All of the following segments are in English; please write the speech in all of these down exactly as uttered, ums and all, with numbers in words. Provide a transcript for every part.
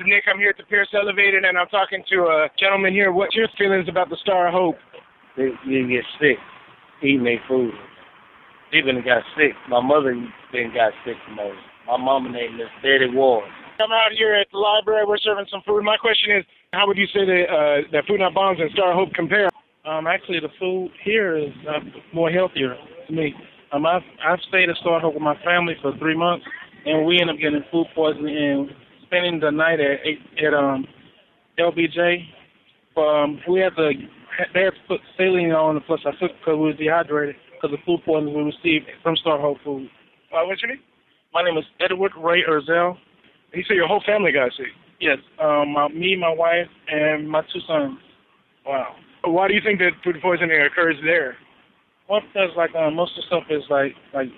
Nick. I'm here at the Pierce Elevated, and I'm talking to a gentleman here. What's your feelings about the Star of Hope? They, you get sick eating their food. Even got sick. My mother then got sick from those. My mama named Miss Betty Ward. I'm out here at the library. We're serving some food. My question is, how would you say that uh, that Food Not Bombs and Star of Hope compare? Um, actually, the food here is uh, more healthier to me. Um, I've I've stayed at Star of Hope with my family for three months, and we ended up getting food poisoning and spending the night at at um L B J. Um, we had to they had to put saline on plus I took because we was dehydrated because of food poisoning we received from Star of Hope food. Uh, what's your name? My name is Edward Ray Urzel. You say your whole family got sick? Yes, um, my, me, my wife, and my two sons. Wow. Why do you think that food poisoning occurs there? Well, because like um, most of the stuff is like like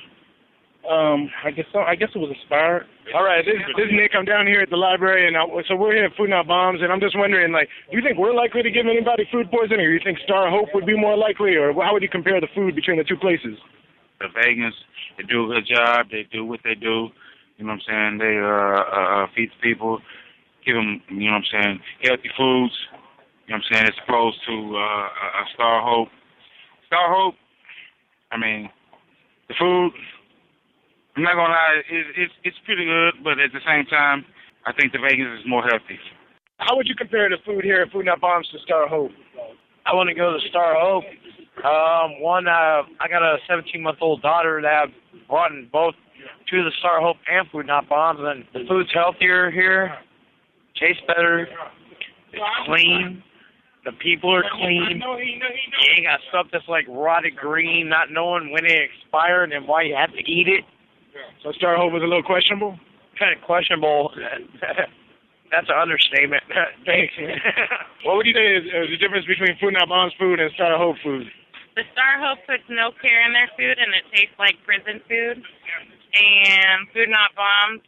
um I guess so, I guess it was expired. All right, this, this is Nick. I'm down here at the library, and I, so we're here at Food Not Bombs, and I'm just wondering, like, do you think we're likely to give anybody food poisoning, or do you think Star of Hope would be more likely, or how would you compare the food between the two places? The vegans, they do a good job. They do what they do. You know what I'm saying? They uh, uh feed the people, give them, you know what I'm saying, healthy foods. You know what I'm saying? As opposed to uh, a Star of Hope. Star of Hope, I mean, the food, I'm not going to lie, it, it's it's pretty good, but at the same time, I think the vegans is more healthy. How would you compare the food here at Food Not Bombs to Star of Hope? I want to go to Star of Hope. Um, one, uh, I got a seventeen-month-old daughter that I've brought in both to the Star of Hope and Food Not Bombs, and the food's healthier here, tastes better, it's clean. The people are clean. You ain't got stuff that's like rotted green, not knowing when it expired and why you have to eat it. So Star of Hope was a little questionable? Kind of questionable. That's an understatement. Thanks. What would you say is, is the difference between Food Not Bombs food and Star of Hope food? The Star of Hope puts no care in their food, and it tastes like prison food. And Food Not Bombs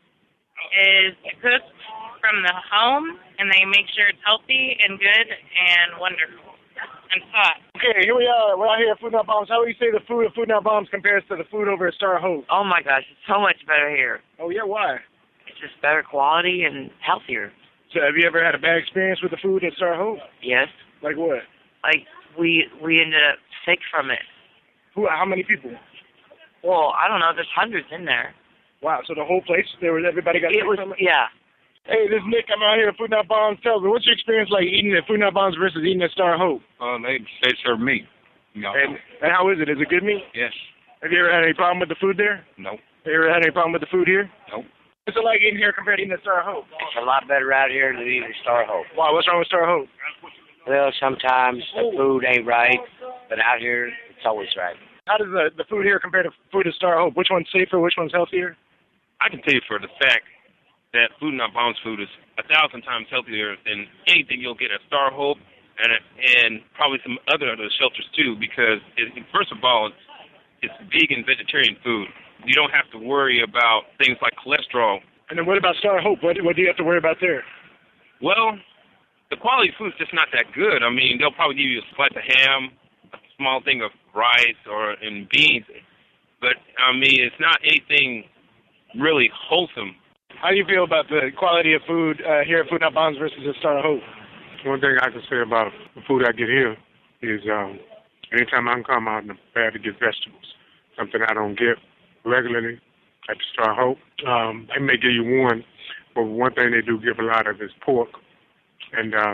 is cooked from the home, and they make sure it's healthy and good and wonderful and hot. Okay, here we are. We're out here at Food Not Bombs. How would you say the food at Food Not Bombs compares to the food over at Star of Hope? Oh my gosh, it's so much better here. Oh yeah, why? It's just better quality and healthier. So have you ever had a bad experience with the food at Star of Hope? Yes. Like what? Like we we ended up sick from it. Who? How many people? Well, I don't know. There's hundreds in there. Wow. So the whole place, there was everybody got it sick was, from it? Yeah. Hey, this is Nick. I'm out here at Food Not Bombs. Tell me, what's your experience like eating at Food Not Bombs versus eating at Star of Hope? Uh, they they serve meat. You know. And, and how is it? Is it good meat? Yes. Have you ever had any problem with the food there? No. Have you ever had any problem with the food here? No. What's it like eating here compared to eating at Star of Hope? It's a lot better out here than eating Star of Hope. Wow, what's wrong with Star of Hope? Well, sometimes the food ain't right, but out here it's always right. How does the, the food here compare to food at Star of Hope? Which one's safer? Which one's healthier? I can tell you for the fact that Food Not Bombs food is a thousand times healthier than anything you'll get at Star of Hope and and probably some other other shelters too. Because it, first of all, it's vegan, vegetarian food. You don't have to worry about things like cholesterol. And then what about Star of Hope? What, what do you have to worry about there? Well, the quality of food is just not that good. I mean, they'll probably give you a slice of ham, a small thing of rice or and beans, but I mean, it's not anything really wholesome. How do you feel about the quality of food uh, here at Food Not Bombs versus at Star of Hope? One thing I can say about the food I get here is um, anytime I can come out and prepare to get vegetables, something I don't get regularly at the Star of Hope. Um, they may give you one, but one thing they do give a lot of is pork. And uh,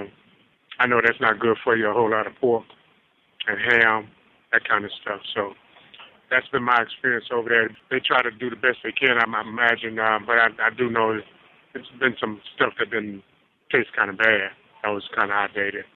I know that's not good for you, a whole lot of pork and ham, that kind of stuff. So that's been my experience over there. They try to do the best they can, I imagine, uh, but I, I do know it's been some stuff that been tastes kind of bad. That was kind of outdated.